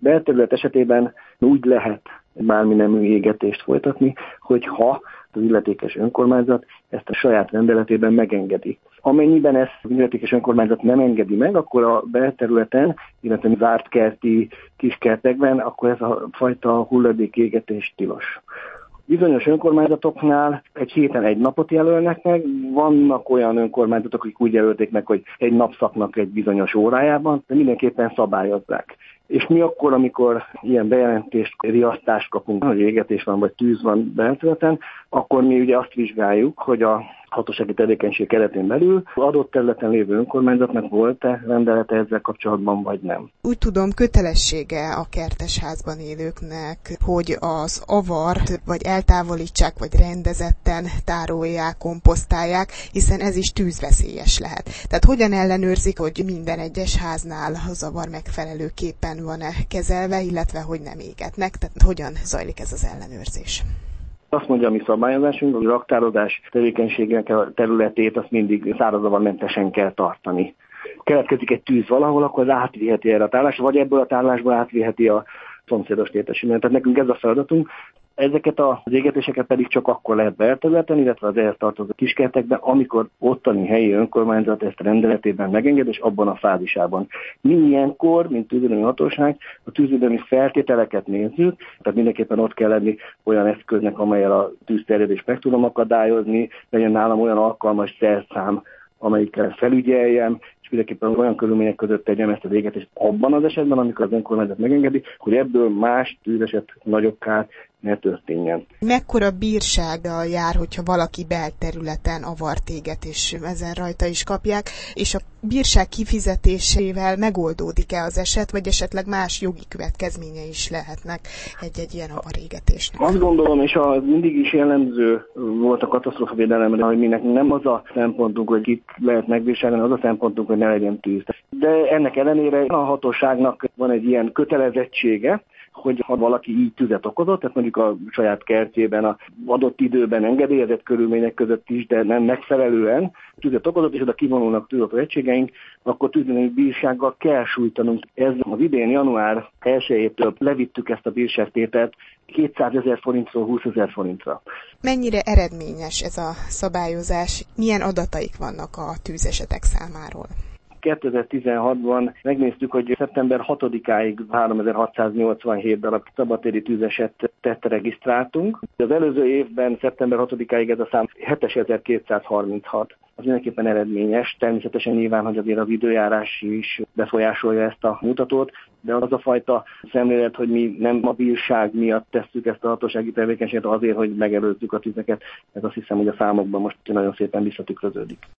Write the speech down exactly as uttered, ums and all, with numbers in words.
Belterület esetében úgy lehet bármi nemű égetést folytatni, hogyha az illetékes önkormányzat ezt a saját rendeletében megengedi. Amennyiben ezt az illetékes önkormányzat nem engedi meg, akkor a belterületen, illetve zárt kerti kiskertekben, akkor ez a fajta hulladékégetés tilos. Bizonyos önkormányzatoknál egy héten egy napot jelölnek meg, vannak olyan önkormányzatok, akik úgy jelölték meg, hogy egy napszaknak egy bizonyos órájában, de mindenképpen szabályozzák. És mi akkor, amikor ilyen bejelentést, riasztást kapunk, hogy égetés van, vagy tűz van belterületen, akkor mi ugye azt vizsgáljuk, hogy a hatósági tevékenység keretén belül adott területen lévő önkormányzatnak volt-e rendelete ezzel kapcsolatban, vagy nem. Úgy tudom, kötelessége a kertesházban élőknek, hogy az avart vagy eltávolítsák, vagy rendezetten tárolják, komposztálják, hiszen ez is tűzveszélyes lehet. Tehát hogyan ellenőrzik, hogy minden egyes háznál a zavar megfelelőképpen van-e kezelve, illetve hogy nem égetnek, tehát hogyan zajlik ez az ellenőrzés? Azt mondja a mi szabályozásunk, hogy a raktározás tevékenységnek a területét azt mindig szárazzavarmentesen kell tartani. Keletkezik egy tűz valahol, akkor az átviheti erre a tárlásra, vagy ebből a tárlásból átviheti a szomszédos létesítményt. Tehát nekünk ez a feladatunk. Ezeket az égetéseket pedig csak akkor lehet belterületen, illetve az ehhez tartozó kiskertekben, amikor ottani helyi önkormányzat ezt rendeletében megenged, és abban a fázisában. Mi ilyenkor, mint tűzvédelmi hatóság, a tűzvédelmi feltételeket nézzük, tehát mindenképpen ott kell lenni olyan eszköznek, amellyel a tűzterjedést meg tudom akadályozni, legyen nálam olyan alkalmas szerszám, amelyikkel felügyeljem, és mindenképpen olyan körülmények között tegyem ezt az égetést abban az esetben, amikor az önkormányzat megengedi, hogy ebből más tűzeset, nagyobb kár ne történjen. Mekkora bírsággal jár, hogyha valaki belterületen avart éget, és ezen rajta is kapják, és a bírság kifizetésével megoldódik-e az eset, vagy esetleg más jogi következménye is lehetnek egy-egy ilyen avarégetésnek? Azt gondolom, és az mindig is jellemző volt a katasztrófavédelemre, hogy minek nem az a szempontunk, hogy itt lehet megbírságolni, az a szempontunk, hogy ne legyen tűz. De ennek ellenére a hatóságnak van egy ilyen kötelezettsége, hogy ha valaki így tüzet okozott, tehát mondjuk a saját kertjében a adott időben engedélyezett körülmények között is, de nem megfelelően tüzet okozott, és oda kivonulnak tűzoltó egységeink, akkor tűzvédelmi bírsággal kell sújtanunk. Ez az idén január elsejétől levittük ezt a bírságtételt kétszázezer forintról húszezer forintra. Mennyire eredményes ez a szabályozás? Milyen adataik vannak a tűzesetek számáról? kétezer-tizenhatban megnéztük, hogy szeptember hatodikáig háromezer-hatszáznyolcvanhét darab szabadtéri tűzesetet regisztráltunk. Az előző évben szeptember hatodikáig ez a szám hétezer-kétszázharminchat. Az mindenképpen eredményes. Természetesen nyilván, hogy azért az időjárás is befolyásolja ezt a mutatót, de az a fajta szemlélet, hogy mi nem a bírság miatt tesszük ezt a hatósági tevékenységet azért, hogy megelőzzük a tüzeket, ez azt hiszem, hogy a számokban most nagyon szépen visszatükröződik.